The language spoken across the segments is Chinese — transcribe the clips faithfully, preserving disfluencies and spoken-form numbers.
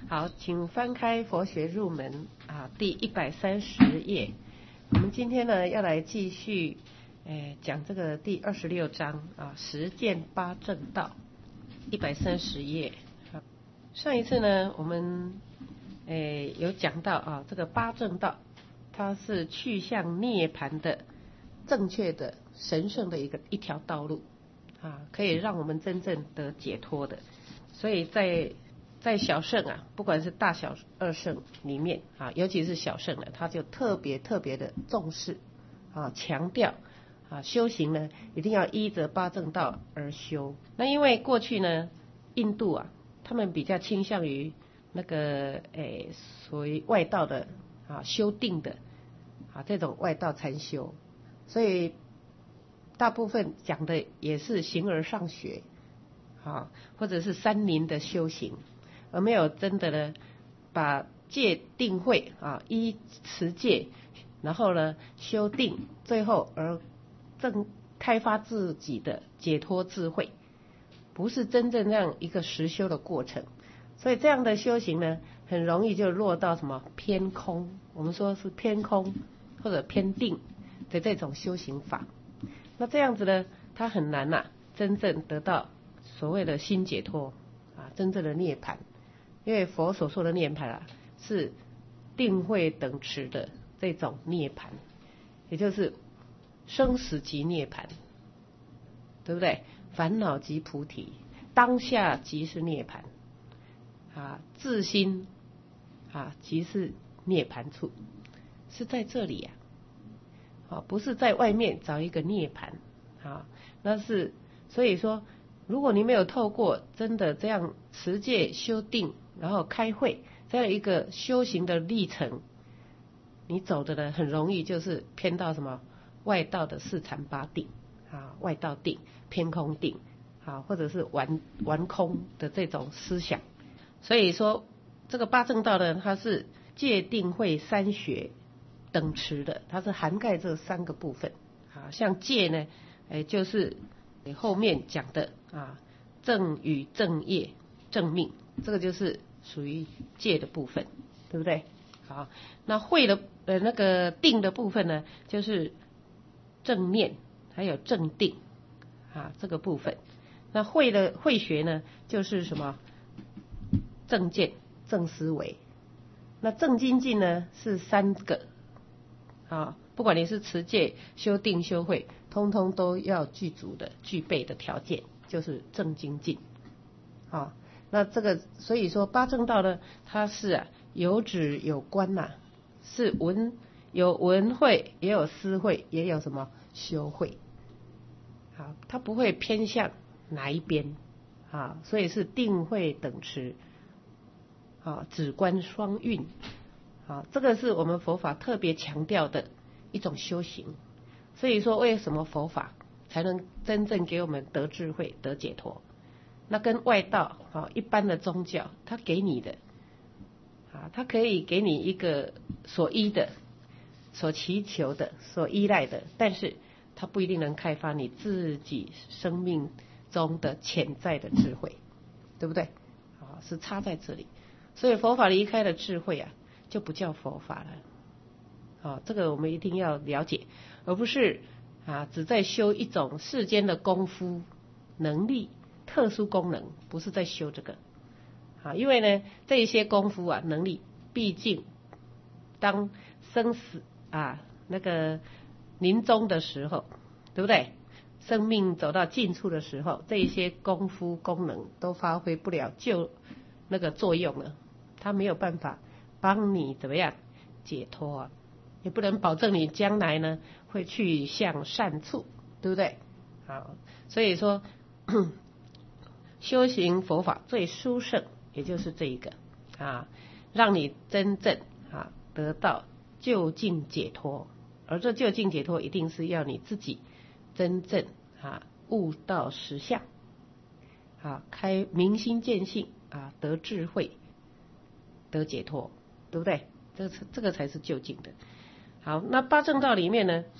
好，请翻开佛学入门啊，第一百三十页。我们今天呢要来继续，诶讲这个第二十六章啊，实践八正道，一百三十页。上一次呢，我们诶有讲到啊，这个八正道，它是去向涅槃的正确的、神圣的一个一条道路啊，可以让我们真正得解脱的。所以在在小圣啊，不管是大小二圣里面啊，尤其是小圣的，他就特别特别的重视啊，强调啊，修行呢一定要依着八正道而修。那因为过去呢，印度啊，他们比较倾向于那个诶，所谓外道的啊，修定的啊，这种外道禅修，所以大部分讲的也是形而上学啊，或者是山林的修行。而没有真的呢，把戒定慧啊，依持戒，然后呢修定，最后而正开发自己的解脱智慧，不是真正这样一个实修的过程。所以这样的修行呢，很容易就落到什么偏空，我们说是偏空或者偏定的这种修行法。那这样子呢，它很难呐、啊，真正得到所谓的心解脱啊，真正的涅槃。因为佛所说的涅槃啊，是定慧等持的这种涅槃，也就是生死即涅槃，对不对？烦恼即菩提，当下即是涅槃啊，自心啊即是涅槃处，是在这里啊，啊不是在外面找一个涅槃啊，那是所以说，如果你没有透过真的这样持戒修定，然后开会这样一个修行的历程，你走的呢很容易就是偏到什么外道的四禅八定啊，外道定、偏空定啊，或者是玩玩空的这种思想。所以说这个八正道呢，它是戒定慧三学等持的，它是涵盖这三个部分啊。像戒呢，哎就是后面讲的啊，正语、正业、正命。这个就是属于戒的部分，对不对？好，那慧的呃那个定的部分呢，就是正念还有正定啊这个部分。那慧的慧学呢，就是什么正见、正思维。那正精进呢是三个啊，不管你是持戒、修定、修慧，通通都要具足的、具备的条件，就是正精进啊。那这个所以说八正道呢，它是啊有止有观呐、啊，是文有文慧，也有思慧，也有什么修慧，好，它不会偏向哪一边啊，所以是定慧等持，啊，止观双运，啊，这个是我们佛法特别强调的一种修行。所以说，为什么佛法才能真正给我们得智慧、得解脱？那跟外道啊，一般的宗教，它给你的啊，它可以给你一个所依的、所祈求的、所依赖的，但是它不一定能开发你自己生命中的潜在的智慧，对不对？啊，是差在这里。所以佛法离开了智慧啊，就不叫佛法了。啊，这个我们一定要了解，而不是啊只在修一种世间的功夫能力。特殊功能不是在修这个啊，因为呢这一些功夫啊能力，毕竟当生死啊那个临终的时候，对不对？生命走到尽处的时候，这一些功夫功能都发挥不了就那个作用了，它没有办法帮你怎么样解脱啊，也不能保证你将来呢会去向善处，对不对？好，所以说修行佛法最殊胜，也就是这一个啊，让你真正啊得到究竟解脱。而这究竟解脱，一定是要你自己真正啊悟到实相，啊开明心见性啊，得智慧，得解脱，对不对？这个这个才是究竟的。好，那八正道里面呢，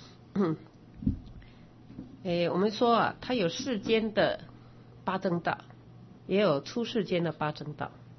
诶，我们说啊，它有世间的八正道。也有出世间的八正道，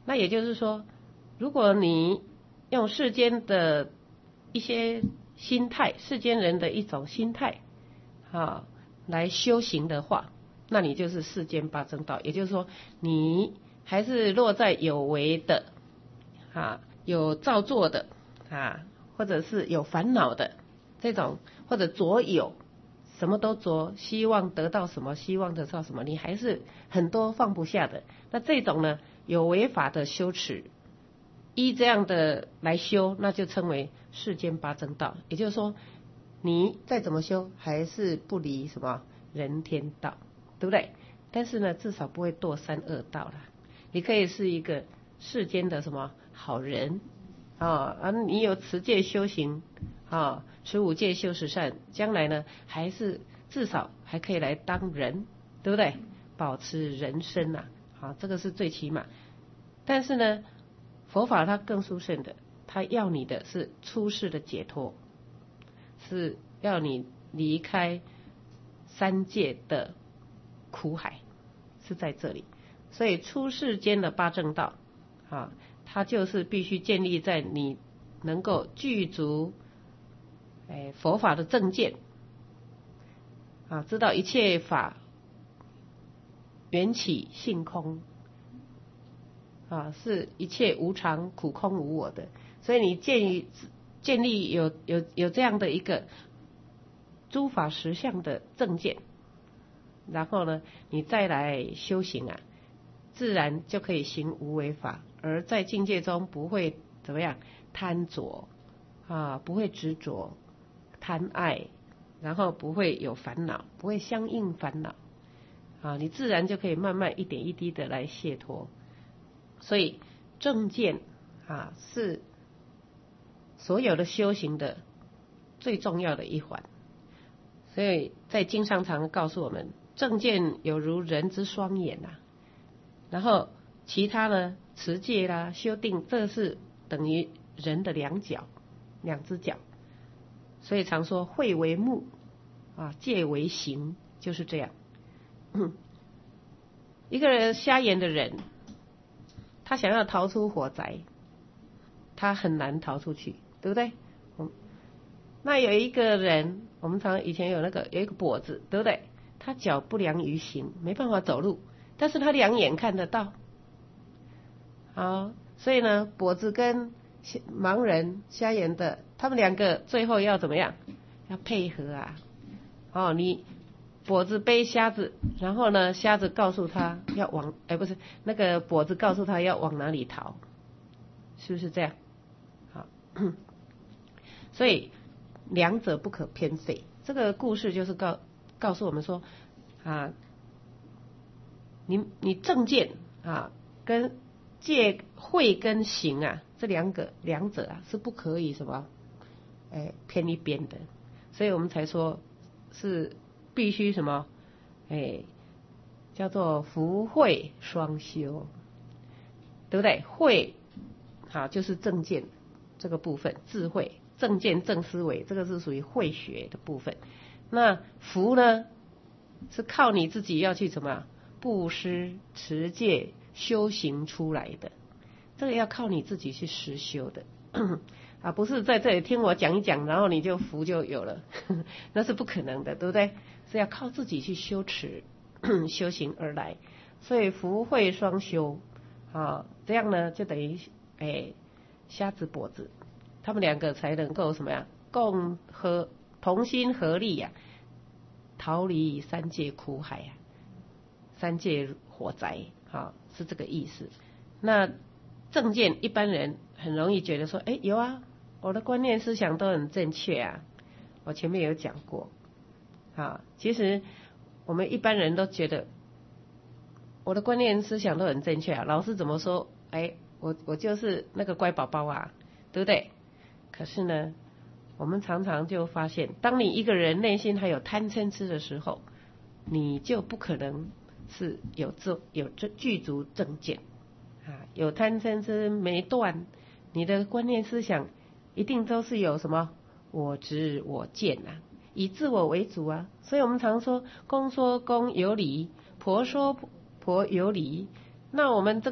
那也就是说，如果你用世间的一些心态，世间人的一种心态啊来修行的话，那你就是世间八正道。也就是说，你还是落在有为的啊，有造作的啊，或者是有烦恼的这种，或者着有什么都着，希望得到什么，希望得到什么，你还是很多放不下的。那这种呢，有违法的修持，依这样的来修，那就称为世间八正道。也就是说，你再怎么修，还是不离什么人天道，对不对？但是呢，至少不会堕三恶道啦。你可以是一个世间的什么好人啊，啊，你有持戒修行啊，持五戒修十善，将来呢，还是至少还可以来当人，对不对？保持人身呐，好，这个是最起码。但是呢，佛法它更殊胜的，它要你的是出世的解脱，是要你离开三界的苦海，是在这里。所以出世间的八正道啊，它就是必须建立在你能够具足哎佛法的正见啊，知道一切法缘起性空啊，是一切无常苦空无我的。所以你建立建立有有有这样的一个诸法实相的正见，然后呢，你再来修行啊，自然就可以行无为法，而在境界中不会怎么样贪着啊，不会执着贪爱，然后不会有烦恼，不会相应烦恼啊，你自然就可以慢慢一点一滴的来解脱。所以正见啊是所有的修行的最重要的一环。所以在经上常告诉我们，正见有如人之双眼啊，然后其他呢，持戒啦、修定，这是等于人的两脚，两只脚。所以常说慧为目啊，戒为行，就是这样。嗯，一个人瞎眼的人，他想要逃出火灾，他很难逃出去，对不对？嗯，那有一个人，我们常以前有那个有一个跛子，对不对？他脚不良于行，没办法走路，但是他两眼看得到。好，所以呢，跛子跟盲人瞎眼的，他们两个最后要怎么样？要配合啊！哦，你跛子背瞎子，然后呢，瞎子告诉他要往，哎，不是那个跛子告诉他要往哪里逃，是不是这样？好，所以两者不可偏废。这个故事就是告告诉我们说啊，你你正见啊跟戒慧跟行啊，这两个两者啊是不可以什么哎偏一边的，所以我们才说是必须什么哎叫做福慧双修，对不对？慧好就是正见这个部分，智慧正见正思维，这个是属于慧学的部分。那福呢是靠你自己要去什么布施持戒修行出来的，这个要靠你自己去实修的啊，不是在这里听我讲一讲，然后你就福就有了，那是不可能的，对不对？是要靠自己去修持修行而来，所以福慧双修啊，这样呢就等于哎瞎子跛子，他们两个才能够什么呀？共和同心合力呀、啊，逃离三界苦海啊，三界火灾啊，是这个意思。那正见一般人很容易觉得说，哎，有啊，我的观念思想都很正确啊，我前面有讲过啊。其实我们一般人都觉得我的观念思想都很正确啊，老师怎么说，哎，我我就是那个乖宝宝啊，对不对？可是呢，我们常常就发现，当你一个人内心还有贪嗔痴的时候，你就不可能是有这有这具足正见啊，有贪嗔痴没断，你的观念思想一定都是有什么我执我见啊，以自我为主啊。所以我们常说公说公有理，婆说婆有理，那我们这个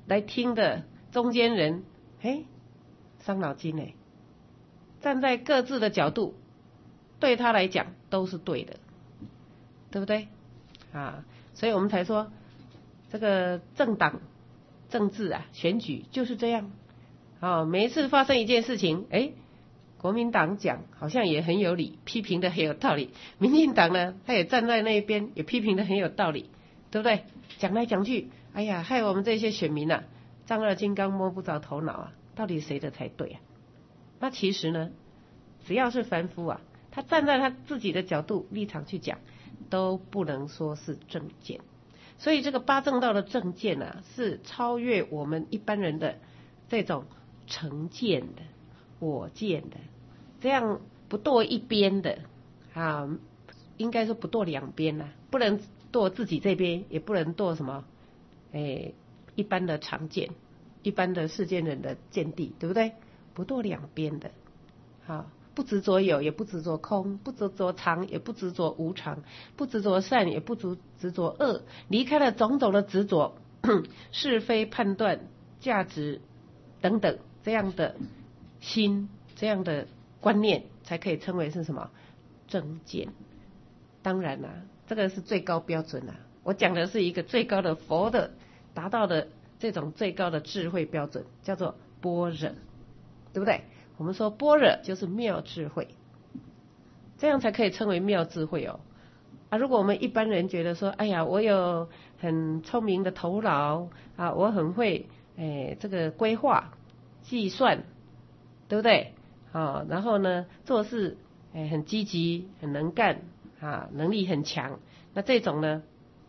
来听的中间人，哎，伤脑筋哎，站在各自的角度，对他来讲都是对的，对不对？啊，所以我们才说这个政党政治啊，选举就是这样啊。每一次发生一件事情，哎，国民党讲好像也很有理，批评的很有道理；民进党呢，他也站在那一边，也批评的很有道理，对不对？讲来讲去，哎呀，害我们这些选民啊，丈二金刚摸不着头脑啊，到底谁的才对啊？那其实呢，只要是凡夫啊，他站在他自己的角度立场去讲，都不能说是正见。所以这个八正道的正见啊，是超越我们一般人的这种成见的、我见的，这样不堕一边的啊，应该说不堕两边呐、啊，不能堕自己这边，也不能堕什么，诶，一般的常见、一般的世间人的见地，对不对？不堕两边的，好。不执着有，也不执着空；不执着常，也不执着无常；不执着善，也不执执着恶。离开了种种的执着、是非判断、价值等等这样的心、这样的观念，才可以称为是什么正见。当然啦、啊，这个是最高标准啦、啊。我讲的是一个最高的佛的达到的这种最高的智慧标准，叫做般若，对不对？我们说般若就是妙智慧，这样才可以称为妙智慧哦。啊，如果我们一般人觉得说，哎呀，我有很聪明的头脑啊，我很会哎这个规划、计算，对不对？啊，然后呢做事哎很积极、很能干啊，能力很强，那这种呢，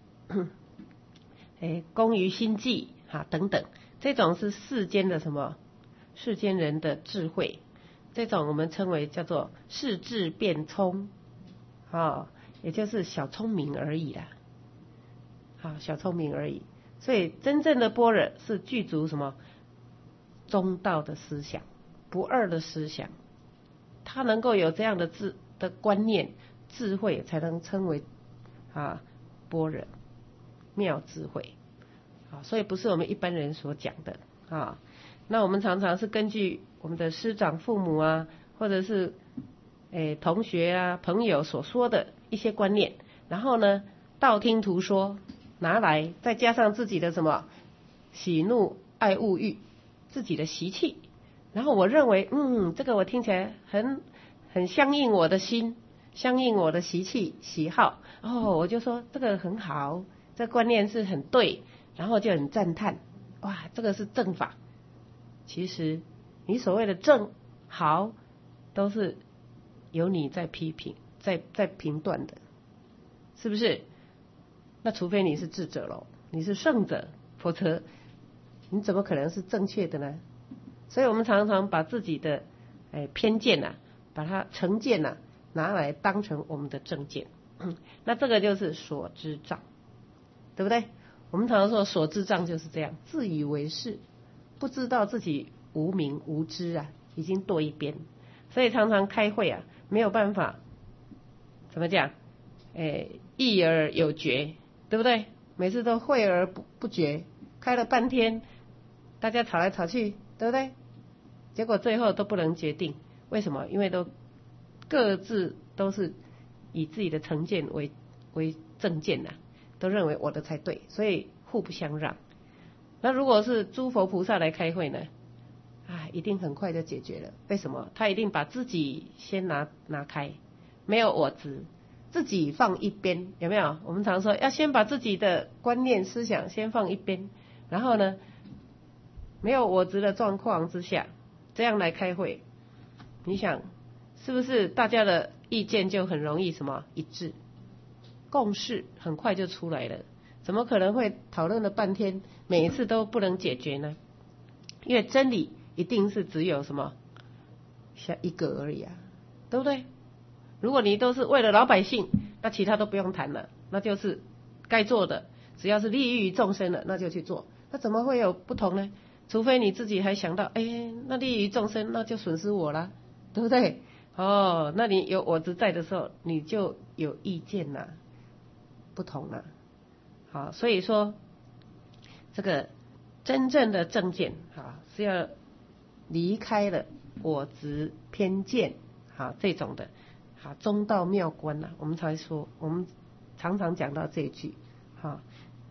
哎工于心计啊等等，这种是世间的什么？世间人的智慧，这种我们称为叫做世智变聪，啊，也就是小聪明而已啦，好，小聪明而已。所以真正的般若是具足什么中道的思想，不二的思想，它能够有这样的智的观念、智慧，才能称为啊般若妙智慧。啊，所以不是我们一般人所讲的啊。那我们常常是根据我们的师长、父母啊，或者是诶同学啊、朋友所说的一些观念，然后呢道听途说拿来，再加上自己的什么喜怒爱恶欲，自己的习气，然后我认为嗯这个我听起来很很相应我的心，相应我的习气喜好，哦我就说这个很好，这观念是很对，然后就很赞叹，哇这个是正法。其实你所谓的正好都是由你在批评在在评断的，是不是？那除非你是智者咯，你是圣者，否则你怎么可能是正确的呢？所以我们常常把自己的哎偏见啊，把它成见啊拿来当成我们的正见，那这个就是所知障，对不对？我们常常说所知障就是这样，自以为是，不知道自己无明无知啊，已经堕一边，所以常常开会啊，没有办法，怎么讲？诶，议而有决，对不对？每次都会而不不决，开了半天，大家吵来吵去，对不对？结果最后都不能决定，为什么？因为都各自都是以自己的成见为为正见呐、啊，都认为我的才对，所以互不相让。那如果是诸佛菩萨来开会呢？啊，一定很快就解决了。为什么？他一定把自己先拿拿开，没有我执，自己放一边，有没有？我们常说要先把自己的观念思想先放一边，然后呢，没有我执的状况之下，这样来开会，你想是不是大家的意见就很容易什么一致，共识很快就出来了？怎么可能会讨论了半天，每一次都不能解决呢？因为真理一定是只有什么下一个而已啊，对不对？如果你都是为了老百姓，那其他都不用谈了，那就是该做的，只要是利益于众生的，那就去做。那怎么会有不同呢？除非你自己还想到，哎，那利益于众生，那就损失我啦，对不对？哦，那你有我执在的时候，你就有意见啦，不同啦。好，所以说这个真正的正见啊，是要离开了我执偏见啊这种的啊中道妙观啊，我们才说，我们常常讲到这一句哈。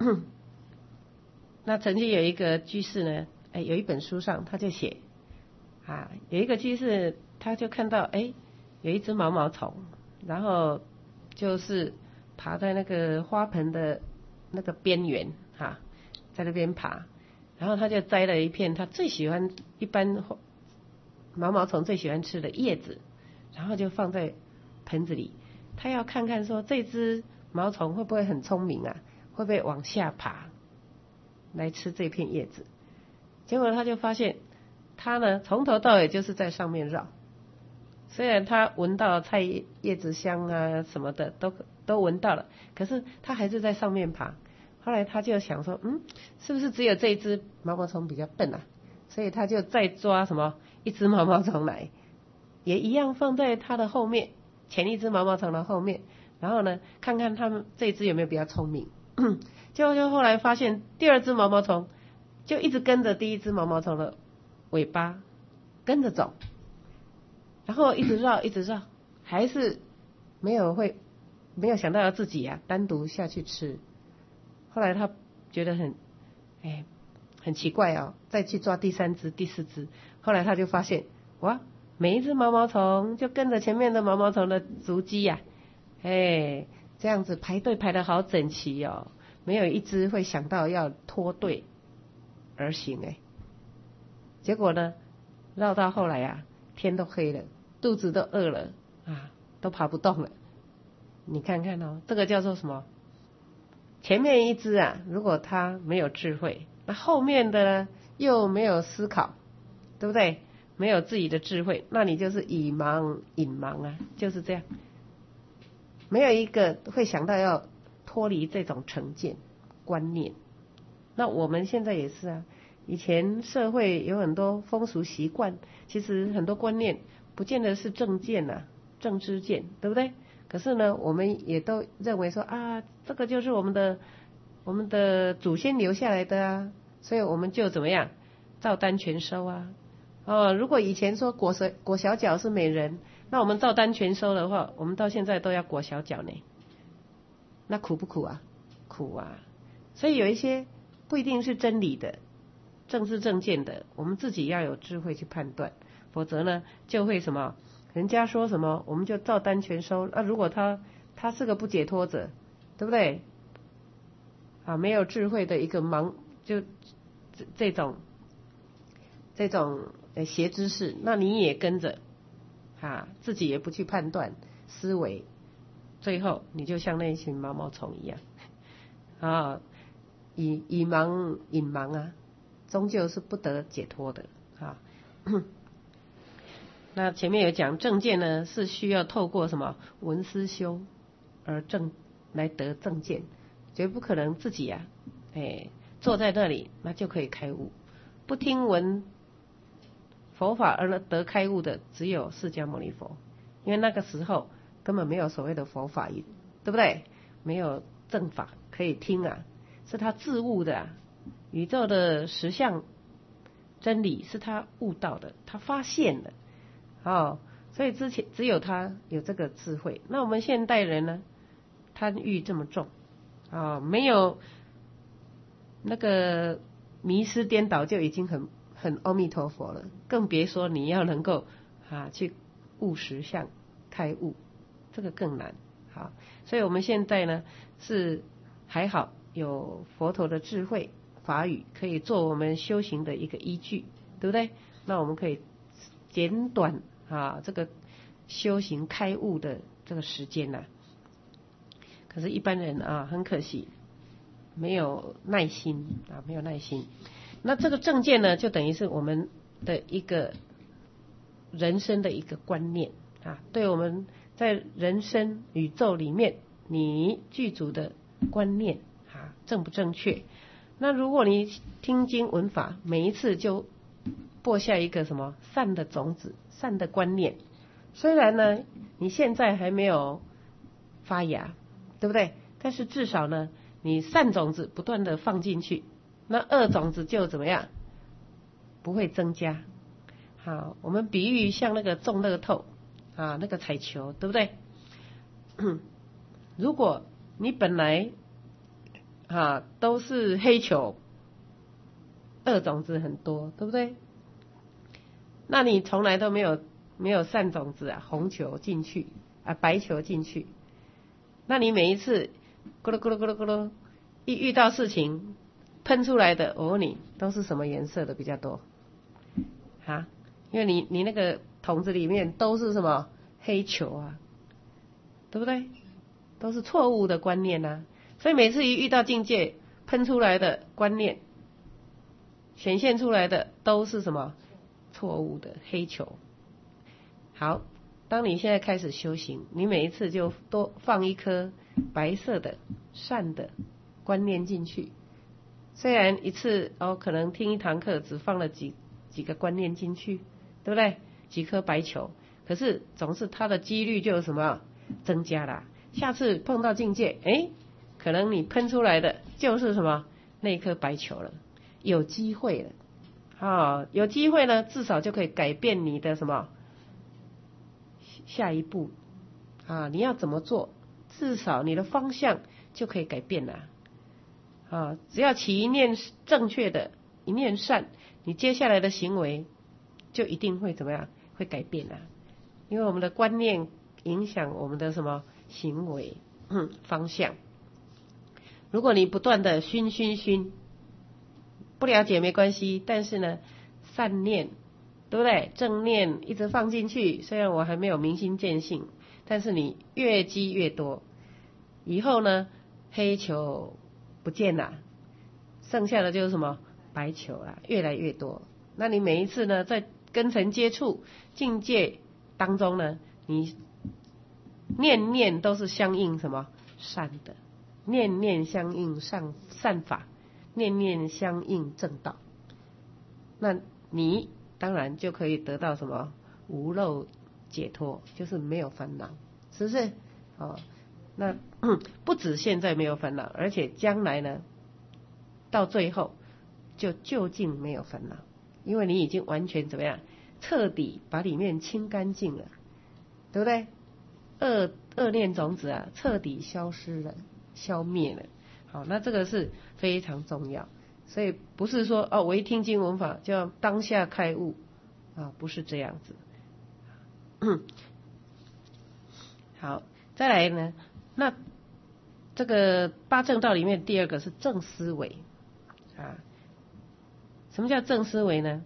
那曾经有一个居士呢，哎，有一本书上他就写啊，有一个居士他就看到哎，有一只毛毛虫，然后就是爬在那个花盆的那个边缘哈，在那边爬，然后他就摘了一片他最喜欢，一般毛毛虫最喜欢吃的叶子，然后就放在盆子里，他要看看说这只毛虫会不会很聪明啊，会不会往下爬来吃这片叶子。结果他就发现他呢从头到尾就是在上面绕，虽然他闻到菜叶子香啊什么的都都闻到了，可是他还是在上面爬。后来他就想说，嗯，是不是只有这一只毛毛虫比较笨啊？所以他就再抓什么一只毛毛虫来，也一样放在他的后面，前一只毛毛虫的后面，然后呢看看他们这一只有没有比较聪明。结果就后来发现第二只毛毛虫就一直跟着第一只毛毛虫的尾巴跟着走，然后一直绕一直绕，还是没有会没有想到要自己啊单独下去吃。后来他觉得很哎很奇怪哦，再去抓第三只第四只，后来他就发现哇，每一只毛毛虫就跟着前面的毛毛虫的足迹呀、啊，哎这样子排队排得好整齐哦，没有一只会想到要脱队而行哎。结果呢绕到后来啊，天都黑了，肚子都饿了啊，都爬不动了。你看看哦，这个叫做什么？前面一只啊，如果他没有智慧，那后面的呢又没有思考，对不对？没有自己的智慧，那你就是以盲引盲啊，就是这样。没有一个会想到要脱离这种成见观念。那我们现在也是啊，以前社会有很多风俗习惯，其实很多观念不见得是正见啊，正知见，对不对？可是呢，我们也都认为说啊，这个就是我们的我们的祖先留下来的啊，所以我们就怎么样照单全收啊。哦，如果以前说裹小裹小脚是美人，那我们照单全收的话，我们到现在都要裹小脚呢，那苦不苦啊？苦啊！所以有一些不一定是真理的、正知正见的，我们自己要有智慧去判断，否则呢，就会什么？人家说什么我们就照单全收。那、啊、如果他他是个不解脱者，对不对？啊，没有智慧的一个盲，就这这种这种邪知识，那你也跟着啊，自己也不去判断思维，最后你就像那一群毛毛虫一样啊，以以盲引盲啊，终究是不得解脱的啊。那前面有讲正见呢，是需要透过什么闻思修而正来得正见，绝不可能自己啊，哎坐在那里那就可以开悟。不听闻佛法而得开悟的，只有释迦牟尼佛，因为那个时候根本没有所谓的佛法，对不对？没有正法可以听啊，是他自悟的啊，宇宙的实相真理是他悟到的，他发现的。哦，所以之前只有他有这个智慧。那我们现代人呢，贪欲这么重啊、哦，没有那个迷失颠倒就已经很很阿弥陀佛了，更别说你要能够啊去悟实相开悟，这个更难。好，所以我们现在呢是还好有佛陀的智慧法语可以做我们修行的一个依据，对不对？那我们可以简短啊这个修行开悟的这个时间呐、啊，可是一般人啊很可惜没有耐心啊，没有耐心。那这个正见呢，就等于是我们的一个人生的一个观念啊，对我们在人生宇宙里面你具足的观念啊正不正确？那如果你听经闻法，每一次就播下一个什么善的种子、善的观念，虽然呢你现在还没有发芽，对不对？但是至少呢，你善种子不断的放进去那恶种子就怎么样？不会增加。好，我们比喻像那个中乐透啊，那个彩球，对不对？如果你本来啊都是黑球，恶种子很多，对不对？那你从来都没有没有善种子啊，红球进去啊，白球进去，那你每一次咕噜咕噜咕噜咕噜，一遇到事情喷出来的，我问你都是什么颜色的比较多？啊，因为你你那个桶子里面都是什么黑球啊，对不对？都是错误的观念啊，所以每次一遇到境界，喷出来的观念显现出来的都是什么错误的黑球。好，当你现在开始修行，你每一次就多放一颗白色的善的观念进去，虽然一次哦可能听一堂课只放了几几个观念进去，对不对？几颗白球，可是总是它的几率就有什么增加啦。下次碰到境界，哎，可能你喷出来的就是什么那颗白球了，有机会了。啊，有机会呢，至少就可以改变你的什么下一步啊？你要怎么做？至少你的方向就可以改变了。啊，只要起一念正确的，一念善，你接下来的行为就一定会怎么样？会改变了。因为我们的观念影响我们的什么行为、嗯、方向。如果你不断的熏熏熏，不了解没关系，但是呢，善念，对不对？正念一直放进去，虽然我还没有明心见性，但是你越积越多，以后呢，黑球不见了，剩下的就是什么白球啦，越来越多。那你每一次呢，在跟尘接触境界当中呢，你念念都是相应什么善的，念念相应善善法，念念相应正道，那你当然就可以得到什么无漏解脱，就是没有烦恼，是不是？哦，那不止现在没有烦恼，而且将来呢，到最后就究竟没有烦恼，因为你已经完全怎么样，彻底把里面清干净了，对不对？恶恶念种子啊，彻底消失了，消灭了。好，那这个是非常重要，所以不是说哦，我一听经闻法就要当下开悟啊，不是这样子。好，再来呢，那这个八正道里面第二个是正思维啊。什么叫正思维呢？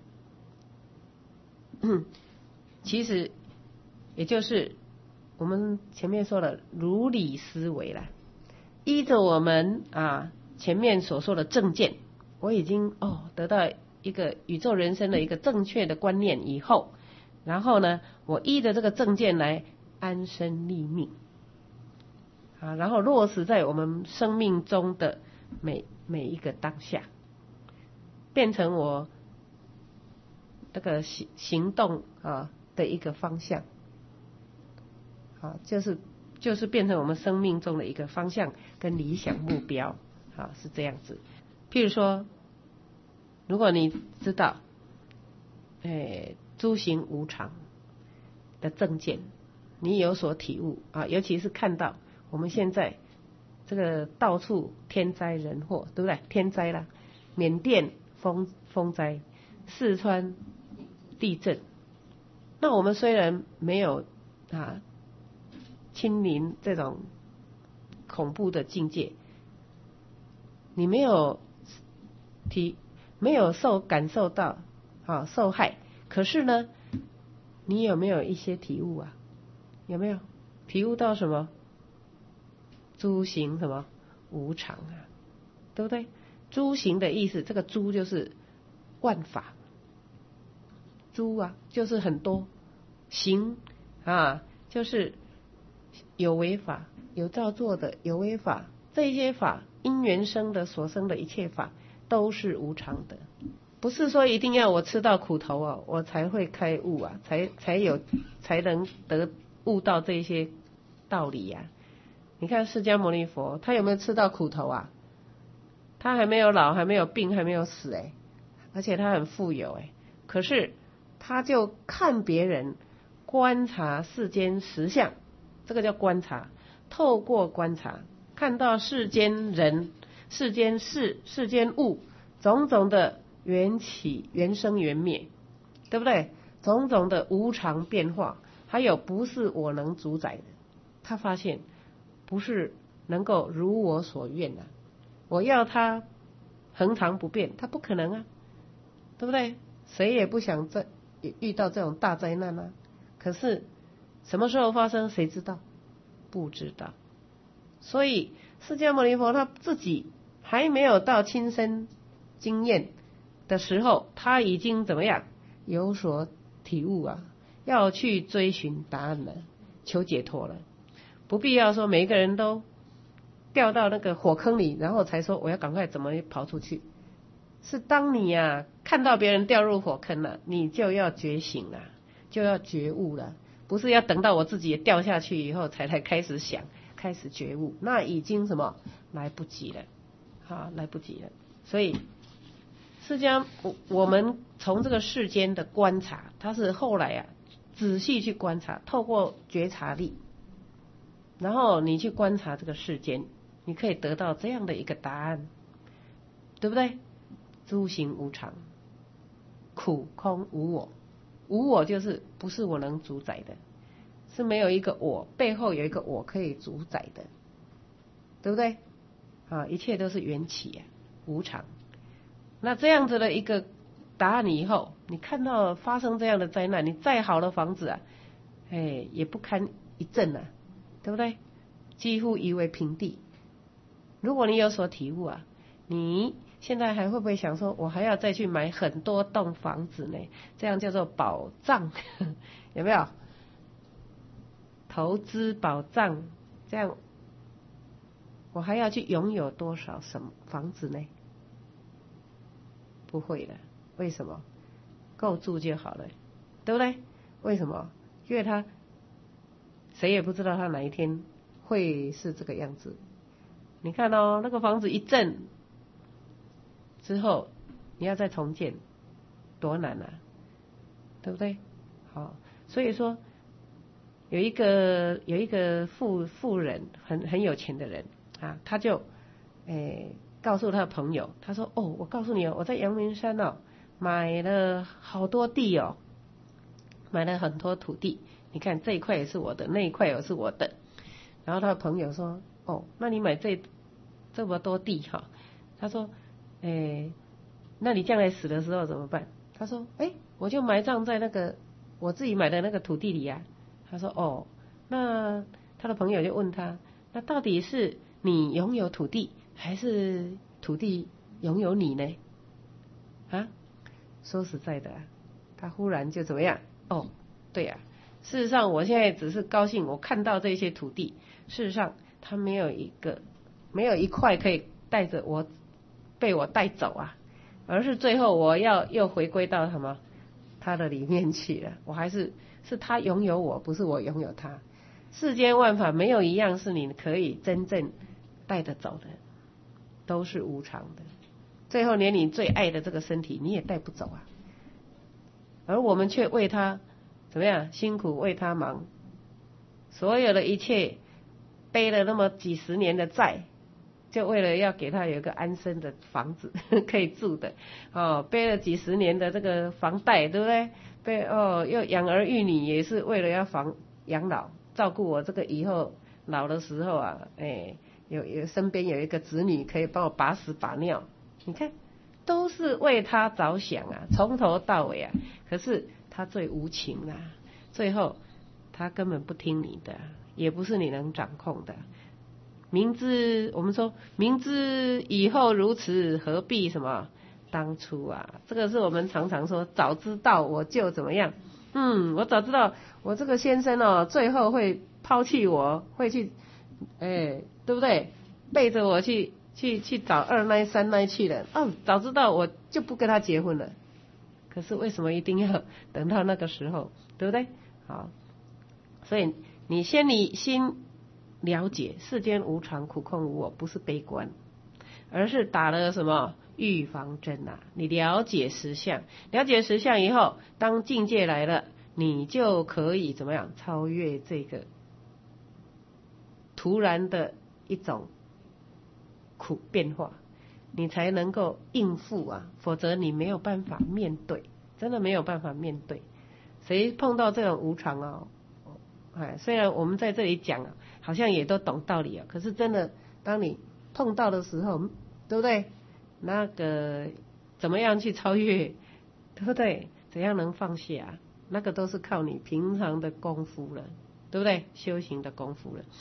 其实也就是我们前面说的如理思维啦，依着我们啊前面所说的正见，我已经哦得到一个宇宙人生的一个正确的观念以后，然后呢，我依着这个正见来安身立命啊，然后落实在我们生命中的每每一个当下，变成我这个行行动啊的一个方向。啊，就是就是变成我们生命中的一个方向跟理想目标，啊，是这样子。譬如说，如果你知道，诶，诸行无常的正见，你有所体悟啊，尤其是看到我们现在这个到处天灾人祸，对不对？天灾啦，缅甸风风灾，四川地震，那我们虽然没有啊。亲临这种恐怖的境界，你没有体没有受感受到啊受害，可是呢，你有没有一些体悟啊？有没有体悟到什么？诸行什么无常啊，对不对？诸行的意思，这个诸就是万法，诸啊就是很多，行啊就是有为法，有造作的，有为法，这些法因缘生的所生的一切法都是无常的，不是说一定要我吃到苦头啊，我才会开悟啊，才才有才能得悟到这些道理啊。你看释迦牟尼佛，他有没有吃到苦头啊？ 他还没有老，还没有病，还没有死哎，而且他很富有哎，可是他就看别人，观察世间实相，这个叫观察。透过观察，看到世间人、世间事、世间物种种的缘起、缘生、缘灭，对不对？种种的无常变化，还有不是我能主宰的。他发现不是能够如我所愿啊，我要他恒常不变，他不可能啊，对不对？谁也不想这遇到这种大灾难啊。可是什么时候发生，谁知道？不知道。所以释迦牟尼佛他自己还没有到亲身经验的时候，他已经怎么样有所体悟啊，要去追寻答案了，求解脱了。不必要说每一个人都掉到那个火坑里，然后才说我要赶快怎么跑出去。是当你啊看到别人掉入火坑了，你就要觉醒了，就要觉悟了，不是要等到我自己也掉下去以后才来开始想，开始觉悟，那已经什么来不及了，好，来不及了。所以释迦我们从这个世间的观察，他是后来啊仔细去观察，透过觉察力，然后你去观察这个世间，你可以得到这样的一个答案，对不对？诸行无常，苦空无我。无我就是不是我能主宰的，是没有一个我，背后有一个我可以主宰的，对不对？啊，一切都是缘起啊，无常。那这样子的一个答案以后，你看到发生这样的灾难，你再好的房子啊，哎，也不堪一震啊，对不对？几乎夷为平地。如果你有所体悟啊，你现在还会不会想说，我还要再去买很多栋房子呢？这样叫做保障，有没有？投资保障，这样我还要去拥有多少什么房子呢？不会的，为什么？够住就好了，对不对？为什么？因为他谁也不知道他哪一天会是这个样子。你看哦，那个房子一震之后，你要再重建，多难啊，对不对？好，所以说有一个有一个富富人，很很有钱的人啊，他就诶告诉他的朋友，他说：“哦，我告诉你哦，我在阳明山哦买了好多地哦，买了很多土地，你看这一块也是我的，那一块也是我的。”然后他的朋友说：“哦，那你买这这么多地哈？”他说：“诶，那你将来死的时候怎么办？”他说：“诶，我就埋葬在那个我自己买的那个土地里啊。”他说：“哦，那他的朋友就问他，那到底是你拥有土地，还是土地拥有你呢？”啊，说实在的，他忽然就怎么样？哦，对呀、啊，事实上我现在只是高兴，我看到这些土地，事实上他没有一个，没有一块可以带着我被我带走啊，而是最后我要又回归到什么他的里面去了，我还是是他拥有我，不是我拥有他。世间万法没有一样是你可以真正带得走的，都是无常的。最后连你最爱的这个身体你也带不走啊，而我们却为他怎么样辛苦，为他忙，所有的一切背了那么几十年的债，就为了要给他有一个安身的房子可以住的哦，背了几十年的这个房贷，对不对？背哦，又养儿育女也是为了要防养老，照顾我这个以后老的时候啊，哎，有有身边有一个子女可以帮我把屎把尿，你看都是为他着想啊，从头到尾啊。可是他最无情啊，最后他根本不听你的，也不是你能掌控的。明知我们说明知以后如此，何必什么当初啊？这个是我们常常说，早知道我就怎么样。嗯，我早知道我这个先生哦，最后会抛弃我，会去，哎，对不对？背着我去去去找二奶三奶去了。哦，早知道我就不跟他结婚了。可是为什么一定要等到那个时候，对不对？好，所以你先你心了解世间无常，苦空无我，不是悲观， 而是打了什么预防针啊？你了解实相，了解实相以后，当境界来了，你就可以怎么样超越这个突然的一种苦变化，你才能够应付啊，否则你没有办法面对，真的没有办法面对。谁碰到这种无常啊？哎，虽然我们在这里讲啊，好像也都懂道理啊，可是真的，当你碰到的时候，对不对？那个怎么样去超越，对不对？怎样能放下？那个都是靠你平常的功夫了，对不对？修行的功夫了。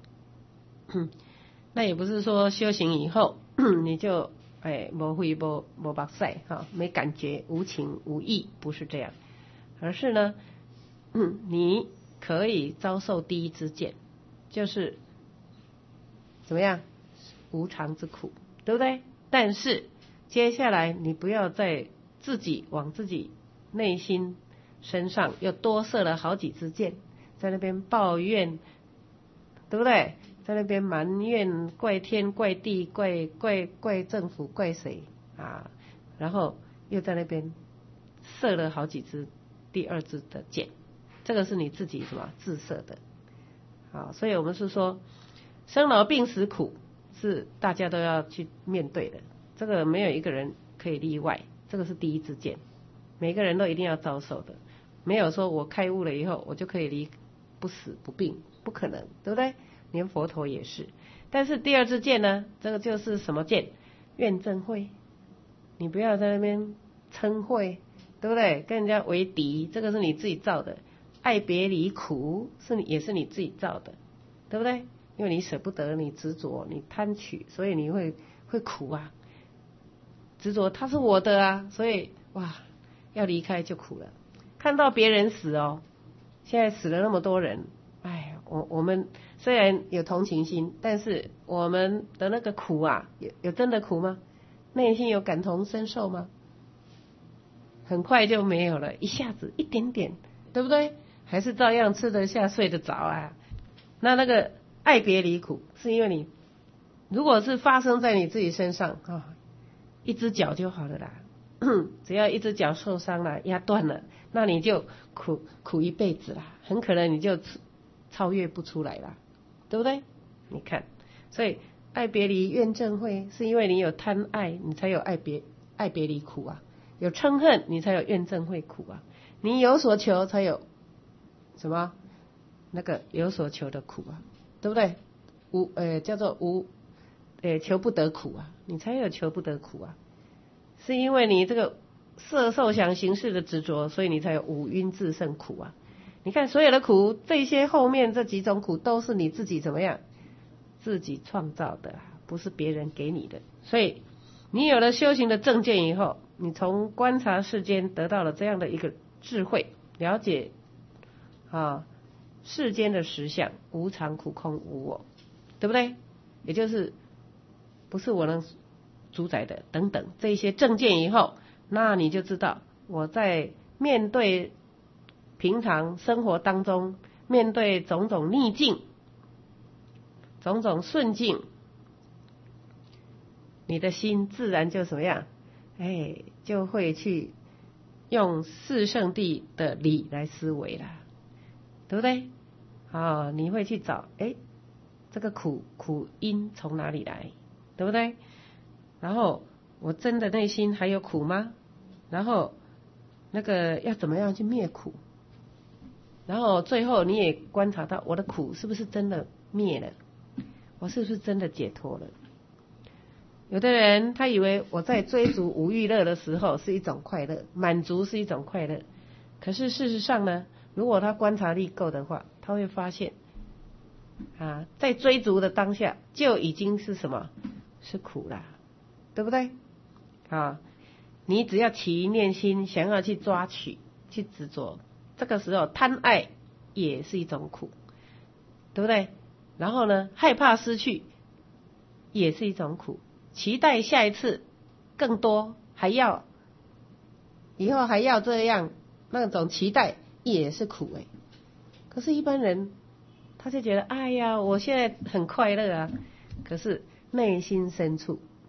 那也不是说修行以后你就哎没灰没没白晒哈，没感觉，无情无义，不是这样，而是呢，你可以遭受第一支箭，就是怎么样无常之苦，对不对？但是接下来你不要再自己往自己内心身上又多射了好几支箭，在那边抱怨，对不对？在那边埋怨怪天怪地怪怪怪政府怪谁啊，然后又在那边射了好几支第二支的箭，这个是你自己什么自射的。好，所以我们是说生老病死苦是大家都要去面对的，这个没有一个人可以例外，这个是第一支箭，每个人都一定要遭受的，没有说我开悟了以后我就可以离不死不病，不可能，对不对？连佛陀也是。但是第二支箭呢，这个就是什么箭？怨憎会，你不要在那边嗔恚，对不对？跟人家为敌，这个是你自己造的。爱别离苦是你也是你自己造的，对不对？因为你舍不得，你执着，你贪取，所以你会会苦啊。执着他是我的啊，所以哇，要离开就苦了。看到别人死哦，现在死了那么多人，哎，我我们虽然有同情心，但是我们的那个苦啊，有有真的苦吗？内心有感同身受吗？很快就没有了，一下子一点点，对不对？还是照样吃得下睡得着啊。那那个爱别离苦，是因为你如果是发生在你自己身上啊、哦，一只脚就好了啦，只要一只脚受伤了，压断了，那你就苦苦一辈子啦，很可能你就超越不出来啦，对不对？你看，所以爱别离怨憎会，是因为你有贪爱，你才有爱别爱别离苦啊；有嗔恨，你才有怨憎会苦啊；你有所求，才有什么那个有所求的苦啊，对不对？无呃叫做无呃求不得苦啊，你才有求不得苦啊，是因为你这个色受想行识的执着，所以你才有五蕴自胜苦啊。你看所有的苦，这些后面这几种苦都是你自己怎么样自己创造的，不是别人给你的。所以你有了修行的正见以后，你从观察世间得到了这样的一个智慧，了解啊世间的实相，无常苦空无我，对不对？也就是不是我能主宰的等等这一些正见以后，那你就知道我在面对平常生活当中，面对种种逆境种种顺境，你的心自然就怎么样，哎，就会去用四圣谛的理来思维啦，对不对？啊、哦，你会去找，哎，这个苦苦因从哪里来，对不对？然后我真的内心还有苦吗？然后那个要怎么样去灭苦？然后最后你也观察到我的苦是不是真的灭了？我是不是真的解脱了？有的人他以为我在追逐无欲乐的时候是一种快乐，满足是一种快乐，可是事实上呢，如果他观察力够的话，他会发现啊，在追逐的当下就已经是什么？是苦啦，对不对？啊，你只要起一念心，想要去抓取、去执着，这个时候贪爱也是一种苦，对不对？然后呢，害怕失去也是一种苦，期待下一次更多，还要以后还要这样，那种期待也是苦哎。可是，一般人他就觉得，哎呀，我现在很快乐啊。可是内心深处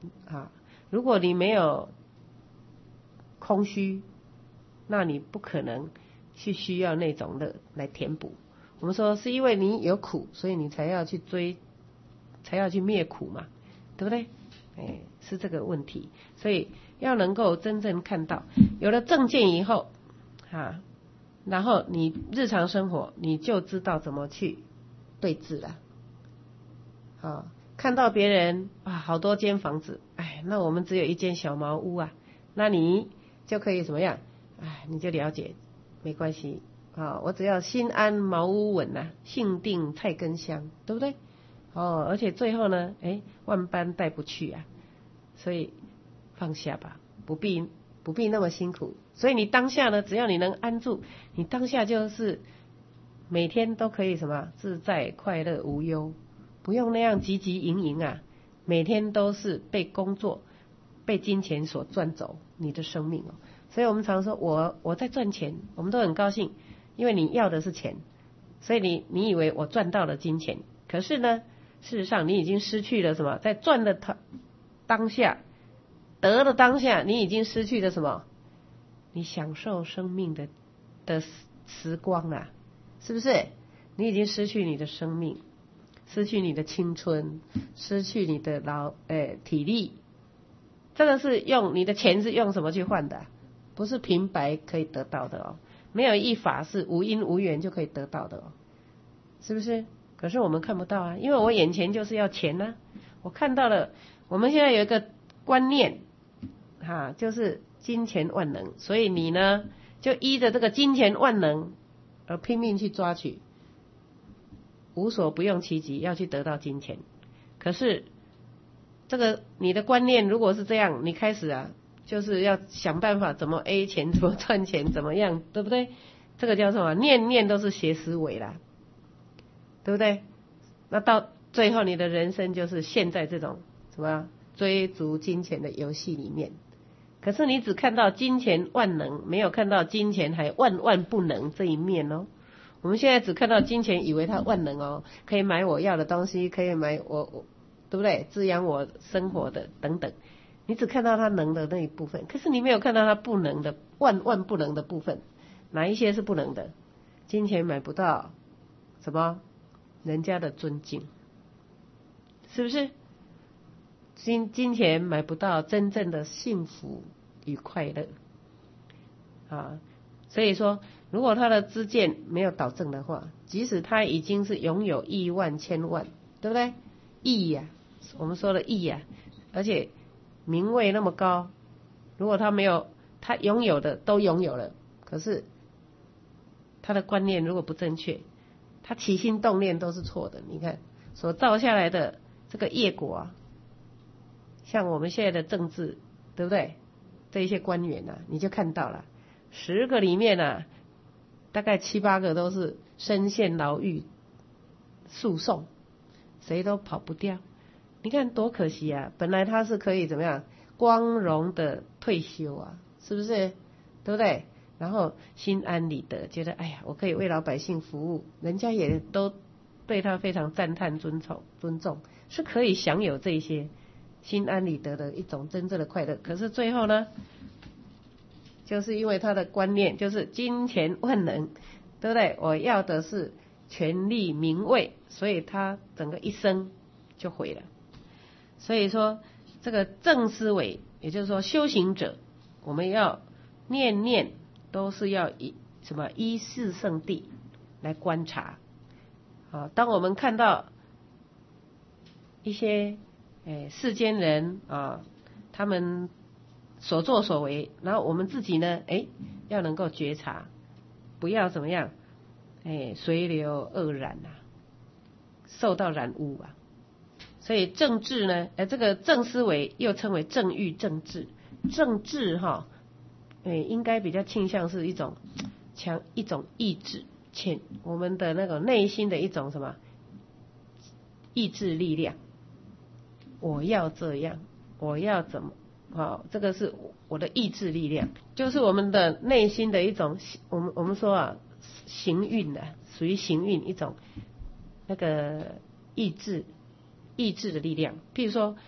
啊。如果你没有空虚，那你不可能去需要那种乐来填补。我们说是因为你有苦，所以你才要去追，才要去灭苦嘛，对不对？哎，是这个问题。所以要能够真正看到，有了正见以后啊，然后你日常生活你就知道怎么去对治了。啊，看到别人啊好多间房子，哎，那我们只有一间小茅屋啊，那你就可以怎么样？哎，你就了解，没关系啊，我只要心安茅屋稳啊，性定菜根香，对不对？哦，而且最后呢，哎，万般带不去啊，所以放下吧，不必不必那么辛苦。所以你当下呢，只要你能安住，你当下就是每天都可以什么自在快乐无忧，不用那样汲汲营营啊，每天都是被工作、被金钱所赚走你的生命哦。所以我们常说我我在赚钱，我们都很高兴，因为你要的是钱，所以你你以为我赚到了金钱，可是呢，事实上你已经失去了什么？在赚的当当下，得的当下，你已经失去了什么？你享受生命的的时光啦，是不是？你已经失去你的生命，失去你的青春，失去你的劳诶体力。这个是用你的钱是用什么去换的？不是平白可以得到的哦，没有一法是无因无缘就可以得到的哦，是不是？可是我们看不到啊，因为我眼前就是要钱啊。我看到了，我们现在有一个观念哈，就是金钱万能，所以你呢就依着这个金钱万能而拼命去抓取，无所不用其极要去得到金钱。可是这个你的观念如果是这样，你开始啊就是要想办法怎么 A 钱，怎么赚钱，怎么样，对不对？这个叫什么？念念都是邪思维啦，对不对？那到最后你的人生就是陷在这种什么追逐金钱的游戏里面。可是你只看到金钱万能，没有看到金钱还万万不能这一面哦。我们现在只看到金钱，以为它万能哦，可以买我要的东西，可以买我我对不对？滋养我生活的等等。你只看到它能的那一部分，可是你没有看到它不能的万万不能的部分。哪一些是不能的？金钱买不到什么人家的尊敬，是不是？金金钱买不到真正的幸福与快乐啊！所以说，如果他的知见没有导正的话，即使他已经是拥有亿万千万，对不对？亿呀、啊，我们说的亿呀、啊，而且名位那么高，如果他没有，他拥有的都拥有了，可是他的观念如果不正确，他起心动念都是错的。你看所造下来的这个业果啊，像我们现在的政治，对不对？这一些官员啊，你就看到了，十个里面啊，大概七八个都是深陷牢狱、诉讼，谁都跑不掉。你看多可惜啊！本来他是可以怎么样光荣的退休啊，是不是？对不对？然后心安理得，觉得哎呀，我可以为老百姓服务，人家也都对他非常赞叹、尊崇、尊重，是可以享有这些心安理得的一种真正的快乐。可是最后呢，就是因为他的观念就是金钱万能，对不对？我要的是权力名位，所以他整个一生就毁了。所以说这个正思维，也就是说修行者，我们要念念都是要以什么依四圣谛来观察啊。当我们看到一些诶世间人啊，他们所作所为，然后我们自己呢，诶要能够觉察，不要怎么样，诶随流恶染啊，受到染污啊。所以正智呢，呃，这个正思维又称为正欲正智。正智哈，诶，应该比较倾向是一种强一种意志，潜我们的那个内心的一种什么意志力量。我要这样，我要怎么？好，这个是我的意志力量，就是我们的内心的一种，我们我们说啊，行运的，属于行运一种那个意志。意志的力量，譬如说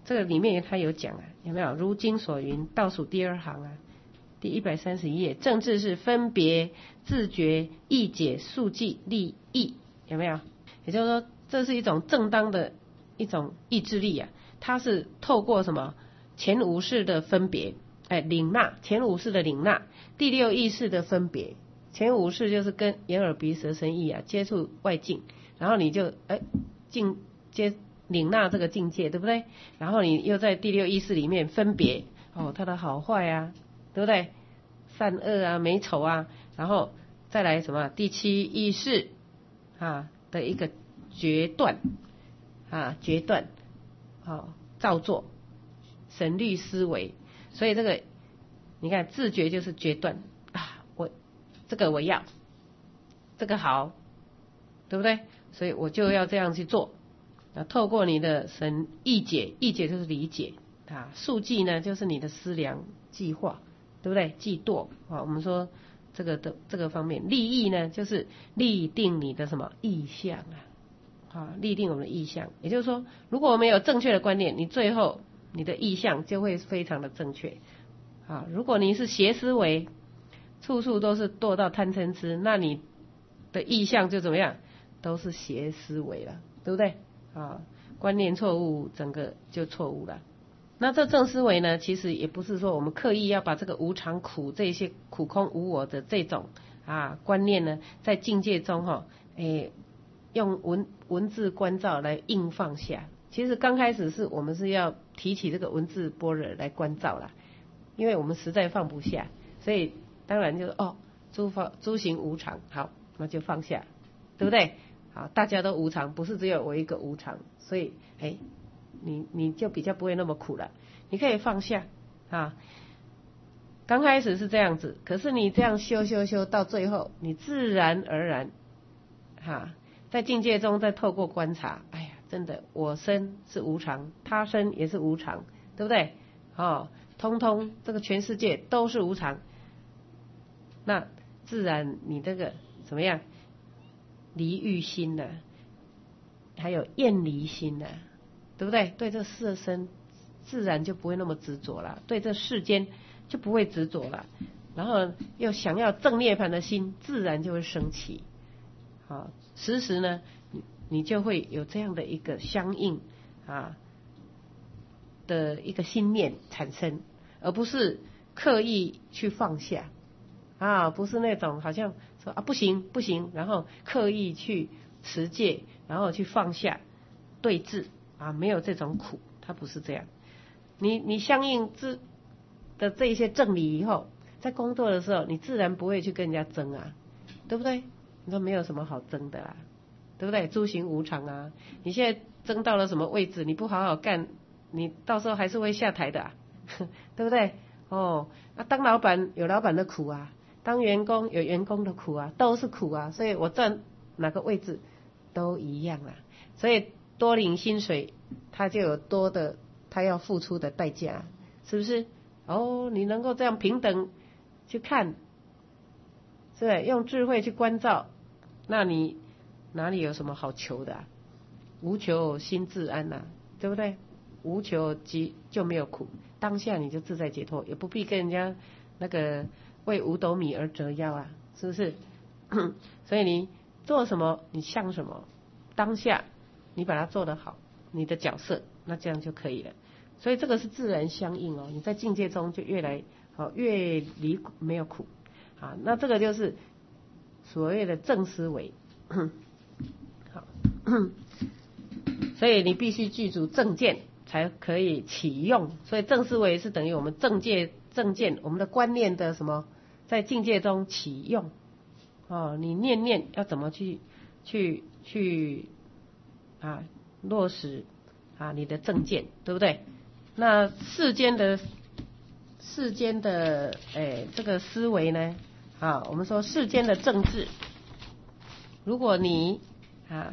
这个里面他有讲啊，有没有？如经所云，倒数第二行啊，第一百三十一页，政治是分别、自觉、意解、速记、立意，有没有？也就是说，这是一种正当的一种意志力啊，它是透过什么前五识的分别，哎，领纳前五识的领纳，第六意识的分别。前五识就是跟眼耳鼻舌身意啊接触外境，然后你就哎境接领纳这个境界，对不对？然后你又在第六意识里面分别哦，它的好坏啊，对不对？善恶啊，美丑啊，然后再来什么第七意识啊的一个决断啊决断，好造作神律思维，所以这个你看自觉就是决断啊，我这个我要，这个好，对不对？所以我就要这样去做。那透过你的神意解，意解就是理解啊，速记呢就是你的思量计划，对不对？计度啊，我们说这个的这个方面，立意呢就是立定你的什么意向啊，啊，立定我们的意向。也就是说，如果我们有正确的观念，你最后你的意向就会非常的正确啊。如果你是邪思维，处处都是堕到贪嗔痴，那你的意向就怎么样？都是邪思维了，对不对？啊，观念错误，整个就错误了。那这正思维呢，其实也不是说我们刻意要把这个无常苦这些苦空无我的这种啊观念呢，在境界中哈、哦，诶，用文文字观照来硬放下。其实刚开始是我们是要提起这个文字般若来观照啦，因为我们实在放不下，所以当然就是哦，诸法诸行无常，好，那就放下，对不对？好，大家都无常，不是只有我一个无常，所以哎，你你就比较不会那么苦了，你可以放下啊。刚开始是这样子，可是你这样修修修到最后，你自然而然哈、啊，在境界中再透过观察，哎呀，真的我生是无常，他生也是无常，对不对？哦，通通这个全世界都是无常，那自然你这个怎么样？离欲心呢、啊，还有厌离心呢、啊，对不对？对这色身自然就不会那么执着了，对这世间就不会执着了，然后又想要正涅槃的心，自然就会升起。好，时时呢，你你就会有这样的一个相应啊的一个心念产生，而不是刻意去放下啊，不是那种好像说啊不行不行，然后刻意去持戒，然后去放下对峙啊，没有这种苦，它不是这样。你你相应之的这一些正理以后，在工作的时候，你自然不会去跟人家争啊，对不对？你说没有什么好争的啦，对不对？诸行无常啊，你现在争到了什么位置，你不好好干，你到时候还是会下台的、啊，对不对？哦，啊，当老板有老板的苦啊。当员工有员工的苦啊，都是苦啊，所以我站哪个位置都一样啊。所以多领薪水，他就有多的他要付出的代价，是不是？哦，你能够这样平等去看，是不是？用智慧去关照，那你哪里有什么好求的、啊？无求心自安呐、啊，对不对？无求即就没有苦，当下你就自在解脱，也不必跟人家那个。为五斗米而折腰啊，是不是？所以你做什么，你像什么，当下你把它做得好，你的角色，那这样就可以了。所以这个是自然相应哦，你在境界中就越来好，越离没有苦啊。那这个就是所谓的正思维。好，所以你必须具足正见才可以启用。所以正思维是等于我们正界。正见，我们的观念的什么，在境界中启用哦，你念念要怎么去去去啊落实啊你的正见，对不对？那世间的世间的哎这个思维呢啊，我们说世间的政治，如果你啊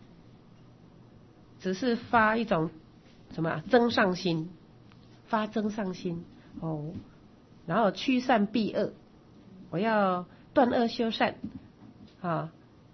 只是发一种什么增上心，发增上心。哦，然后驱善避恶，我要断恶修善啊，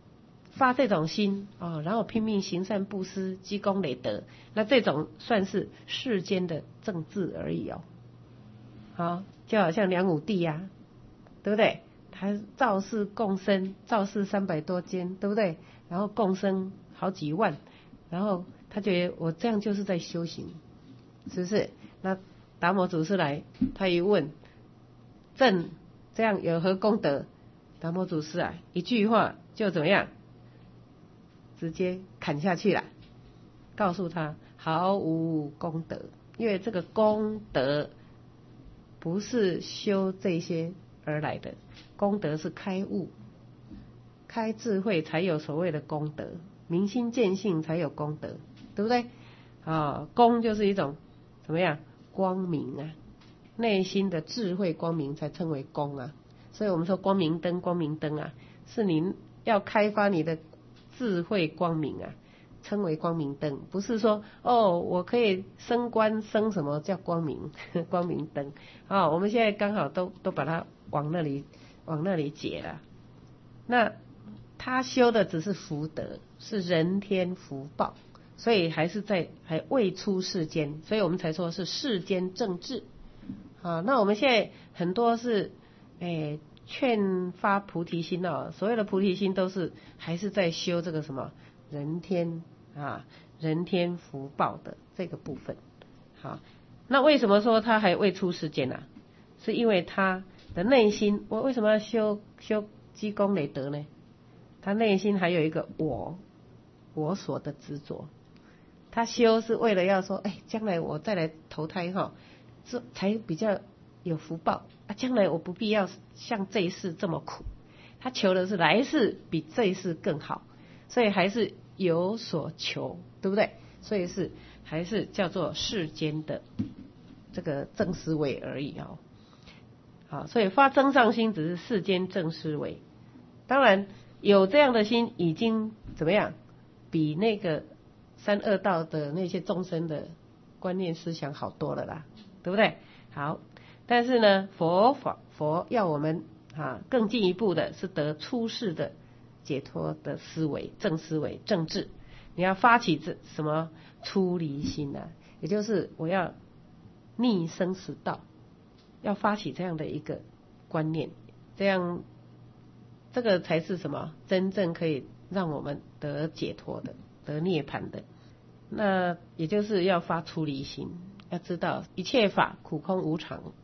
发这种心哦，然后拼命行善布施，积功累德，那这种算是世间的正治而已哦。好，就好像梁武帝呀、啊，对不对？他造寺共生，造寺三百多间，对不对？然后共生好几万，然后他觉得我这样就是在修行，是不是？那达摩祖师来，他一问，朕这样有何功德？达摩祖师啊，一句话就怎么样？直接砍下去了，告诉他毫无功德，因为这个功德不是修这些而来的，功德是开悟、开智慧才有所谓的功德，明心见性才有功德，对不对？啊，功就是一种怎么样光明啊，内心的智慧光明才称为功啊。所以我们说光明灯，光明灯啊，是你要开发你的智慧光明啊，称为光明灯，不是说哦我可以升官升什么叫光明光明灯啊、哦。我们现在刚好都都把它往那里往那里解了。那他修的只是福德，是人天福报，所以还是在还未出世间，所以我们才说是世间正治啊。那我们现在很多是诶劝发菩提心哦，所谓的菩提心都是还是在修这个什么人天啊人天福报的这个部分。好，那为什么说他还未出世间呢、啊？是因为他的内心，我为什么要修修积功累德呢？他内心还有一个我我所的执着，他修是为了要说，哎，将来我再来投胎哈，这才比较有福报啊，将来我不必要像这一世这么苦，他求的是来世比这一世更好，所以还是有所求，对不对？所以是还是叫做世间的这个正思维而已哦。好，所以发增上心只是世间正思维，当然有这样的心已经怎么样，比那个三恶道的那些众生的观念思想好多了啦，对不对？好，但是呢，佛法佛要我们啊更进一步的是得出世的解脱的思维，正思维正智，你要发起这什么出离心啊，也就是我要逆生死道，要发起这样的一个观念，这样这个才是什么真正可以让我们得解脱的，得涅槃的。那也就是要发出离心，要知道一切法苦空无常，